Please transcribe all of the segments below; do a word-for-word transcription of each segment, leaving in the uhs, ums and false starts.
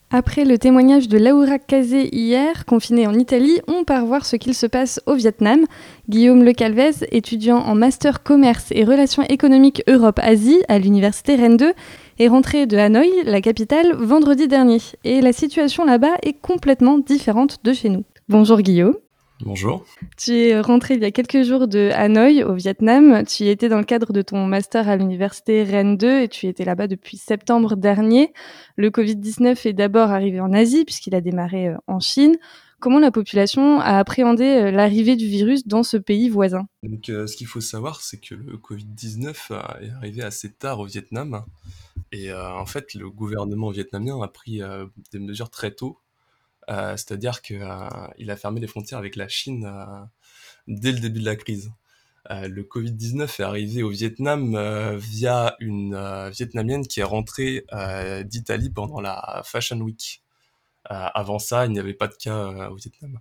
Après le témoignage de Laura Kazé hier, confinée en Italie, on part voir ce qu'il se passe au Vietnam. Guillaume Lecalvez, étudiant en master commerce et relations économiques Europe-Asie à l'université Rennes deux, est rentré de Hanoï, la capitale, vendredi dernier. Et la situation là-bas est complètement différente de chez nous. Bonjour Guillaume. Bonjour. Tu es rentré il y a quelques jours de Hanoï, au Vietnam. Tu y étais dans le cadre de ton master à l'université Rennes deux et tu étais là-bas depuis septembre dernier. Le covid dix-neuf est d'abord arrivé en Asie puisqu'il a démarré en Chine. Comment la population a appréhendé l'arrivée du virus dans ce pays voisin ? Donc, euh, ce qu'il faut savoir, c'est que le covid dix-neuf euh, est arrivé assez tard au Vietnam. Et euh, en fait, le gouvernement vietnamien a pris euh, des mesures très tôt. Euh, c'est-à-dire qu'il a fermé les frontières avec la Chine euh, dès le début de la crise. Euh, le covid dix-neuf est arrivé au Vietnam euh, via une euh, Vietnamienne qui est rentrée euh, d'Italie pendant la Fashion Week. Euh, avant ça, il n'y avait pas de cas euh, au Vietnam.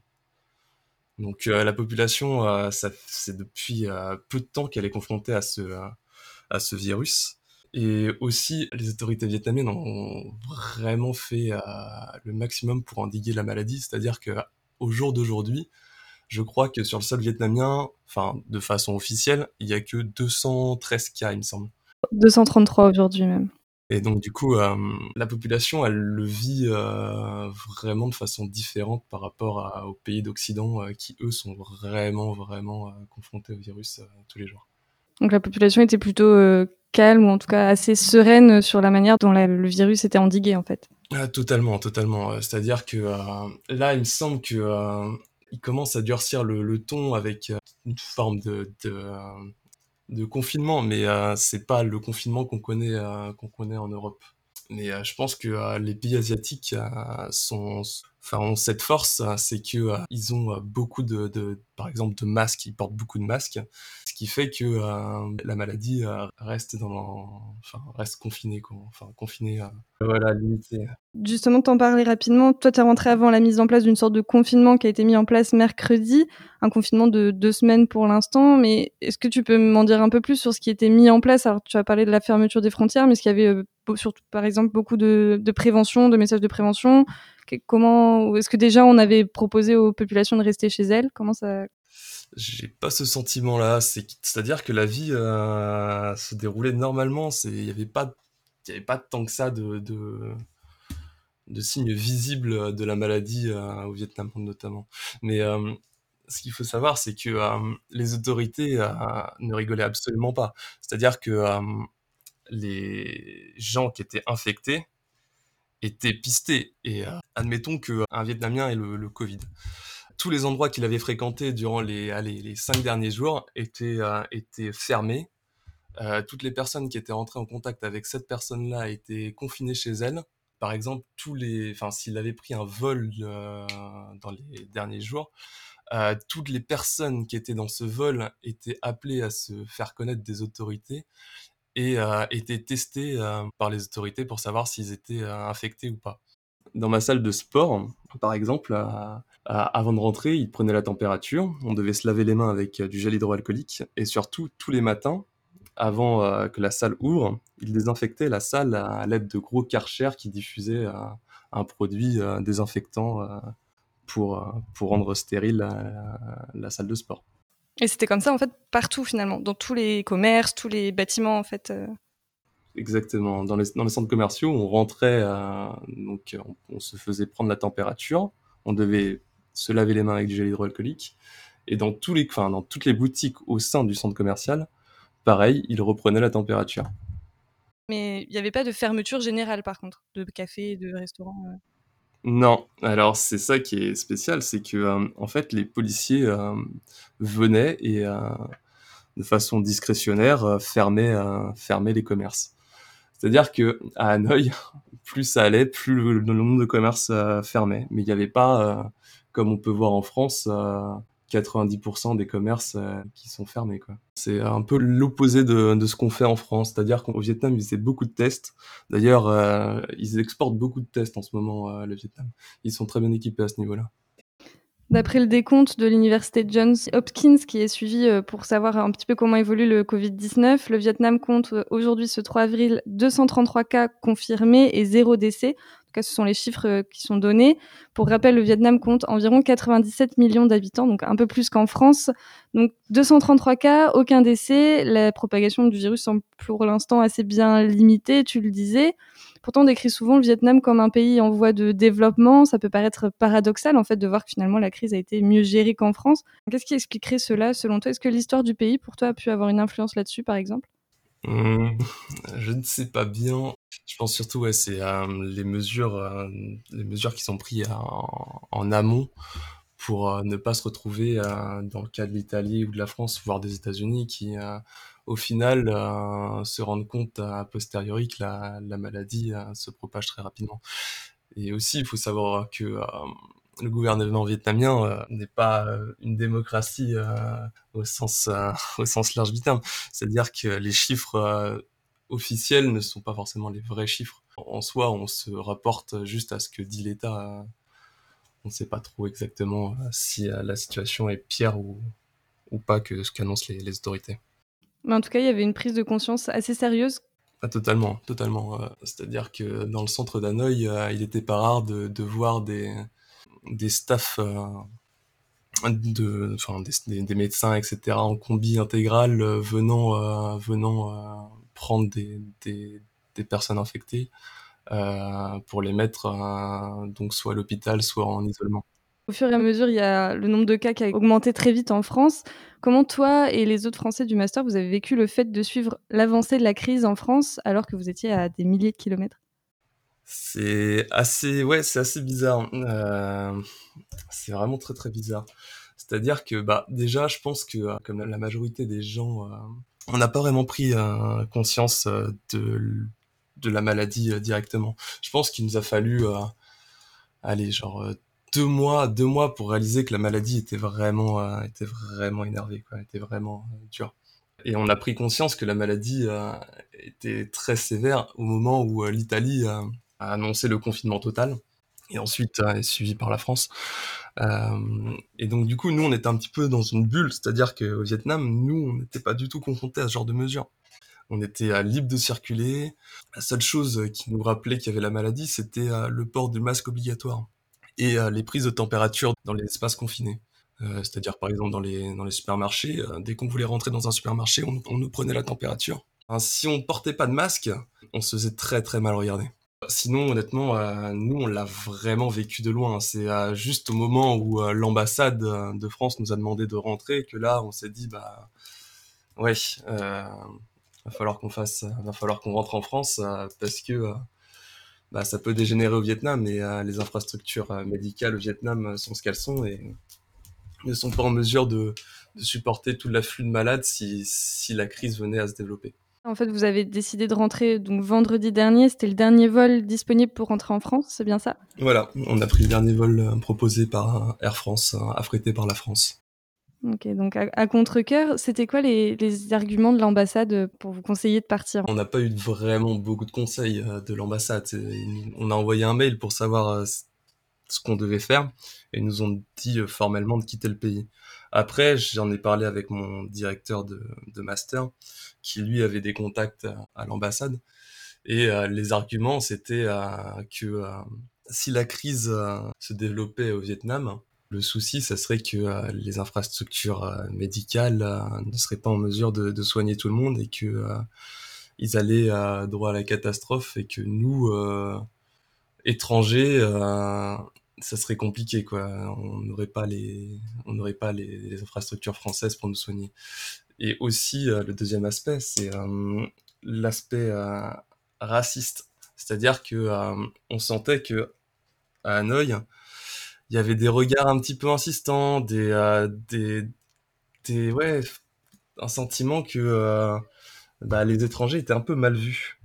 Donc euh, la population, euh, ça, c'est depuis euh, peu de temps qu'elle est confrontée à ce, euh, à ce virus. Et aussi, les autorités vietnamiennes ont vraiment fait euh, le maximum pour endiguer la maladie. C'est-à-dire que au jour d'aujourd'hui, je crois que sur le sol vietnamien, enfin de façon officielle, il y a que deux cent treize cas, il me semble. deux cent trente-trois aujourd'hui même. Et donc du coup, euh, la population, elle le vit euh, vraiment de façon différente par rapport à- aux pays d'Occident euh, qui, eux, sont vraiment, vraiment euh, confrontés au virus euh, tous les jours. Donc la population était plutôt euh, calme ou en tout cas assez sereine sur la manière dont la, le virus était endigué en fait. Ah, totalement, totalement. Euh, C'est-à-dire que euh, là, il me semble que euh, il commence à durcir le, le ton avec euh, une forme de, de, euh, de confinement, mais euh, c'est pas le confinement qu'on connaît, euh, qu'on connaît en Europe. Mais euh, je pense que euh, les pays asiatiques euh, sont, enfin, ont cette force, euh, c'est que euh, ils ont euh, beaucoup de, de, par exemple, de masques, ils portent beaucoup de masques, ce qui fait que euh, la maladie euh, reste dans, enfin, reste confinée, quoi. Enfin, confinée, euh, voilà, limitée. Justement, t'en parlais rapidement. Toi, t'es rentré avant la mise en place d'une sorte de confinement qui a été mis en place mercredi, un confinement de deux semaines pour l'instant. Mais est-ce que tu peux m'en dire un peu plus sur ce qui était mis en place ? Alors, tu as parlé de la fermeture des frontières, mais est-ce qu'il y avait euh, surtout, par exemple, beaucoup de, de prévention, de messages de prévention ? Comment, est-ce que déjà on avait proposé aux populations de rester chez elles ? Comment ça... J'ai pas ce sentiment-là. C'est, c'est-à-dire que la vie euh, se déroulait normalement. C'est, il y avait pas, il y avait pas tant que ça de, de, de signes visibles de la maladie euh, au Vietnam notamment. Mais euh, ce qu'il faut savoir, c'est que euh, les autorités euh, ne rigolaient absolument pas. C'est-à-dire que euh, les gens qui étaient infectés étaient pistés. Et euh, admettons qu'un Vietnamien ait le, le Covid. Tous les endroits qu'il avait fréquentés durant les, allez, les cinq derniers jours étaient, euh, étaient fermés. Euh, toutes les personnes qui étaient entrées en contact avec cette personne-là étaient confinées chez elles. Par exemple, tous les, enfin, s'il avait pris un vol euh, dans les derniers jours, euh, toutes les personnes qui étaient dans ce vol étaient appelées à se faire connaître des autorités et euh, étaient testées euh, par les autorités pour savoir s'ils étaient euh, infectés ou pas. Dans ma salle de sport, par exemple, euh, euh, avant de rentrer, ils prenaient la température, on devait se laver les mains avec euh, du gel hydroalcoolique, et surtout, tous les matins, avant euh, que la salle ouvre, ils désinfectaient la salle à l'aide de gros Karcher qui diffusaient euh, un produit euh, désinfectant euh, pour, euh, pour rendre stérile la, la salle de sport. Et c'était comme ça en fait partout finalement, dans tous les commerces, tous les bâtiments en fait. Euh... Exactement. Dans les, dans les centres commerciaux, on rentrait, euh, donc on, on se faisait prendre la température, on devait se laver les mains avec du gel hydroalcoolique, et dans tous les, enfin, dans toutes les boutiques au sein du centre commercial, pareil, ils reprenaient la température. Mais il n'y avait pas de fermeture générale par contre, de cafés, de restaurants. Euh... Non, alors c'est ça qui est spécial, c'est que euh, en fait les policiers euh, venaient et euh, de façon discrétionnaire euh, fermaient, euh, fermaient les commerces. C'est-à-dire que à Hanoï, plus ça allait, plus le, le nombre de commerces euh, fermait. Mais il n'y avait pas, euh, comme on peut voir en France, euh, quatre-vingt-dix pour cent des commerces euh, qui sont fermés, quoi. C'est un peu l'opposé de, de ce qu'on fait en France. C'est-à-dire qu'au Vietnam, ils faisaient beaucoup de tests. D'ailleurs, euh, ils exportent beaucoup de tests en ce moment, euh, le Vietnam. Ils sont très bien équipés à ce niveau-là. D'après le décompte de l'université Johns Hopkins qui est suivi, heu, pour savoir un petit peu comment évolue le covid dix-neuf, le Vietnam compte, heu, aujourd'hui, ce trois avril, deux cent trente-trois cas confirmés et zéro décès. En tout cas, ce sont les chiffres, heu, qui sont donnés. Pour rappel, le Vietnam compte environ quatre-vingt-dix-sept millions d'habitants, donc un peu plus qu'en France. Donc deux cent trente-trois cas, aucun décès. La propagation du virus semble pour l'instant assez bien limitée, tu le disais. Pourtant, on décrit souvent le Vietnam comme un pays en voie de développement. Ça peut paraître paradoxal, en fait, de voir que finalement la crise a été mieux gérée qu'en France. Qu'est-ce qui expliquerait cela, selon toi? Est-ce que l'histoire du pays, pour toi, a pu avoir une influence là-dessus, par exemple? Mmh, je ne sais pas bien. Je pense surtout, ouais, c'est euh, les mesures, euh, les mesures qui sont prises en, en amont pour euh, ne pas se retrouver euh, dans le cas de l'Italie ou de la France, voire des États-Unis, qui euh, au final euh, se rendent compte a posteriori que la, la maladie euh, se propage très rapidement. Et aussi, il faut savoir que euh, le gouvernement vietnamien euh, n'est pas euh, une démocratie euh, au sens euh, au sens large du terme. C'est-à-dire que les chiffres euh, officiels ne sont pas forcément les vrais chiffres. En soi, on se rapporte juste à ce que dit l'État. Euh, on ne sait pas trop exactement euh, si euh, la situation est pire ou, ou pas que ce qu'annoncent les, les autorités. Mais en tout cas, il y avait une prise de conscience assez sérieuse. Ah, totalement, totalement. euh, C'est-à-dire que dans le centre d'Hanoï, euh, il n'était pas rare de, de voir des, des staffs euh, de, enfin, des, des, des médecins, et cetera, en combi intégral euh, venant, euh, venant euh, prendre des, des, des personnes infectées euh, pour les mettre euh, donc soit à l'hôpital, soit en isolement. Au fur et à mesure, il y a le nombre de cas qui a augmenté très vite en France. Comment toi et les autres Français du master, vous avez vécu le fait de suivre l'avancée de la crise en France alors que vous étiez à des milliers de kilomètres? C'est assez, ouais, c'est assez bizarre. Euh, c'est vraiment très très bizarre. C'est-à-dire que bah déjà, je pense que euh, comme la, la majorité des gens, euh, on n'a pas vraiment pris euh, conscience euh, de de la maladie euh, directement. Je pense qu'il nous a fallu, euh, allez, genre euh, deux mois, deux mois pour réaliser que la maladie était vraiment, euh, était vraiment énervée, quoi, était vraiment euh, dure. Et on a pris conscience que la maladie euh, était très sévère au moment où euh, l'Italie euh, a annoncé le confinement total et ensuite euh, est suivi par la France. Euh, et donc du coup, nous, on était un petit peu dans une bulle, c'est-à-dire qu'au Vietnam, nous, on n'était pas du tout confrontés à ce genre de mesures. On était euh, libre de circuler. La seule chose euh, qui nous rappelait qu'il y avait la maladie, c'était euh, le port du masque obligatoire et euh, les prises de température dans les espaces confinés. Euh, c'est-à-dire par exemple dans les, dans les supermarchés, euh, dès qu'on voulait rentrer dans un supermarché, on, on nous prenait la température. Hein, si on portait pas de masque, on se faisait très très mal regarder. Sinon, honnêtement, euh, nous, on l'a vraiment vécu de loin. C'est euh, juste au moment où euh, l'ambassade euh, de France nous a demandé de rentrer que là, on s'est dit, bah, ouais, euh, va falloir qu'on fasse, va falloir qu'on rentre en France euh, parce que euh, bah, ça peut dégénérer au Vietnam et euh, les infrastructures euh, médicales au Vietnam euh, sont ce qu'elles sont et ne sont pas en mesure de, de supporter tout l'afflux de malades si, si la crise venait à se développer. En fait, vous avez décidé de rentrer donc vendredi dernier. C'était le dernier vol disponible pour rentrer en France, c'est bien ça? Voilà, on a pris le dernier vol euh, proposé par euh, Air France, euh, affrété par la France. OK, donc à à contrecœur, c'était quoi les les arguments de l'ambassade, heu, pour vous conseiller de partir? On n'a pas eu vraiment beaucoup de conseils euh, de l'ambassade. C'est- On a envoyé un mail pour savoir euh, ce qu'on devait faire et ils nous ont dit euh, formellement de quitter le pays. Après, j'en ai parlé avec mon directeur de, de master qui lui avait des contacts à, à l'ambassade et euh, les arguments c'était euh, que euh, si la crise euh, se développait au Vietnam, le souci, ça serait que euh, les infrastructures euh, médicales euh, ne seraient pas en mesure de, de soigner tout le monde et que euh, ils allaient euh, droit à la catastrophe et que nous, euh, étrangers, euh, ça serait compliqué, quoi. On n'aurait pas les, on n'aurait pas les, les infrastructures françaises pour nous soigner. Et aussi, euh, le deuxième aspect, c'est euh, l'aspect euh, raciste. C'est-à-dire que euh, on sentait que à Hanoï, il y avait des regards un petit peu insistants, des, euh, des, des, ouais, un sentiment que euh, bah, les étrangers étaient un peu mal vus.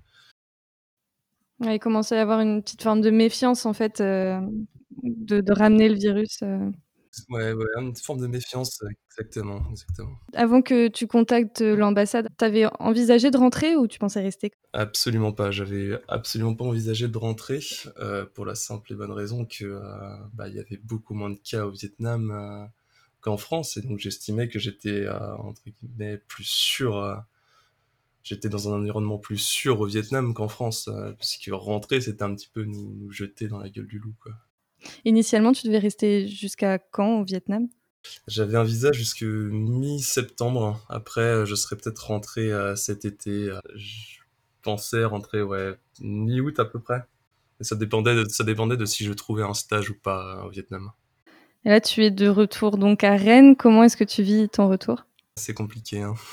Ouais, il commençait à y avoir une petite forme de méfiance en fait, heu, de de ramener le virus, heu Ouais, ouais, une forme de méfiance, exactement, exactement. Avant que tu contactes l'ambassade, tu avais envisagé de rentrer ou tu pensais rester? Absolument pas, j'avais absolument pas envisagé de rentrer, heu, pour la simple et bonne raison que, heu, bah, il y avait beaucoup moins de cas au Vietnam, heu, qu'en France et donc j'estimais que j'étais, heu, entre guillemets «plus sûr», heu, j'étais dans un environnement plus sûr au Vietnam qu'en France, heu, puisque rentrer, c'était un petit peu nous nous jeter dans la gueule du loup, quoi. Initialement, tu devais rester jusqu'à quand au Vietnam? J'avais un visa jusque mi-septembre. Après, heu, je serais peut-être rentré, heu, cet été, heu, je pensais rentrer, ouais, mi-août à peu près. Et ça dépendait de ça dépendait de si je trouvais un stage ou pas, heu, au Vietnam. Et là, tu es de retour donc à Rennes. Comment est-ce que tu vis ton retour? C'est compliqué, hein.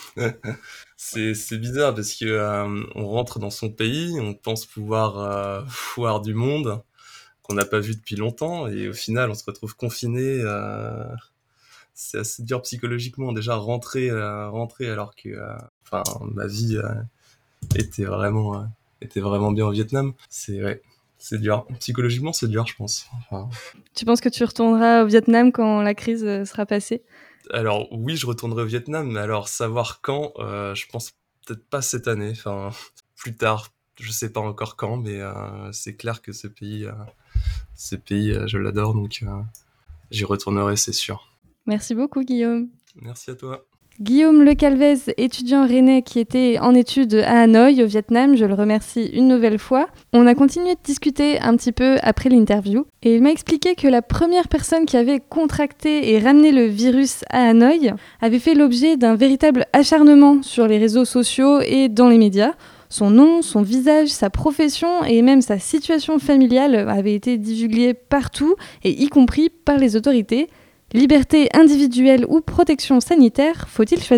C'est c'est bizarre parce que, hem, on rentre dans son pays, on pense pouvoir, heu, voir du monde qu'on n'a pas vu depuis longtemps et au final, on se retrouve confiné, heu, c'est assez dur psychologiquement. Déjà rentrer, heu, rentrer alors que, heu, enfin ma vie, heu, était vraiment, heu, était vraiment bien au Vietnam. C'est ouais, c'est dur. Psychologiquement, c'est dur, je pense. Enfin, Tu penses que tu retourneras au Vietnam quand la crise, heu, sera passée? alors oui, je retournerai au Vietnam, mais alors savoir quand, heu, je pense peut-être pas cette année, enfin plus tard, je sais pas encore quand, mais heu, c'est clair que ce pays, heu, ce pays, heu, je l'adore donc heu, j'y retournerai, c'est sûr. Merci beaucoup, Guillaume. Merci à toi. Guillaume Lecalvez, étudiant rennais qui était en études à Hanoï, au Vietnam, je le remercie une nouvelle fois. On a continué de discuter un petit peu après l'interview et il m'a expliqué que la première personne qui avait contracté et ramené le virus à Hanoï avait fait l'objet d'un véritable acharnement sur les réseaux sociaux et dans les médias. Son nom, son visage, sa profession et même sa situation familiale avaient été divulgués partout et y compris par les autorités. Liberté individuelle ou protection sanitaire, faut-il choisir ?